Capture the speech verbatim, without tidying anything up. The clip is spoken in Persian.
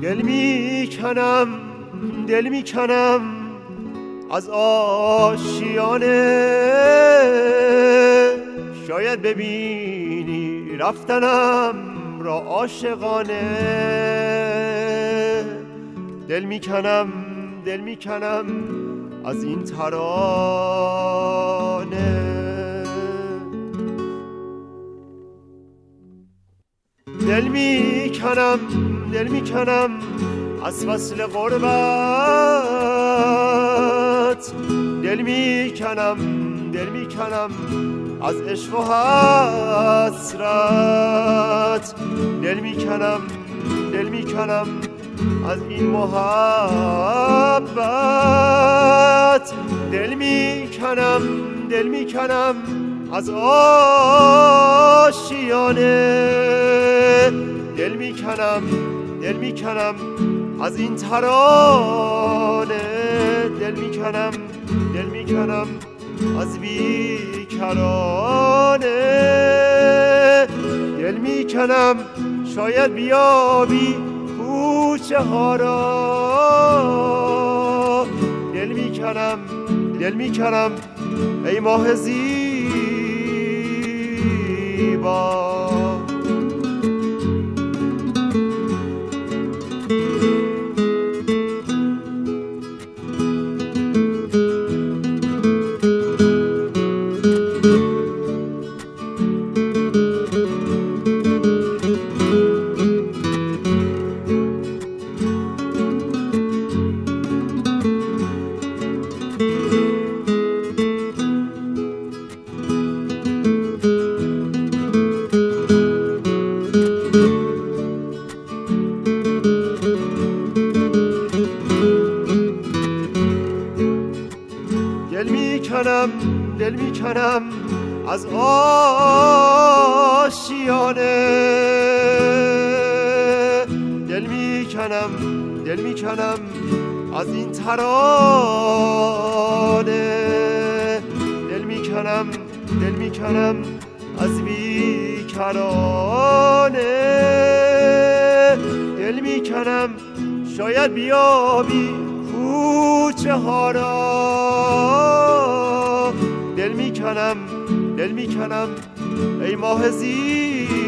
دل میکنم دل میکنم از آشیانه، شاید ببینی رفتنم را عاشقانه. دل میکنم دل میکنم از این ترانه. دل میکنم دل میکنم از فصل غربت، دل میکنم دل میکنم از عشق و حسرت. دل میکنم دل میکنم از این محبت. دل میکنم دل میکنم از آشیانه. دل میکنم دل میکنم از این ترانه. دل میکنم دل میکنم از بیکرانه. دل میکنم شاید بیابی کوچه ها را. دل میکنم دل میکنم ای ماه زیبا. دل میکنم از آشیانه. دل میکنم دل میکنم از این ترانه. دل میکنم دل میکنم از بیکرانه. دل میکنم شاید بیابی کوچه ها را. دل میکنم دل میکنم ای ماه زیبا.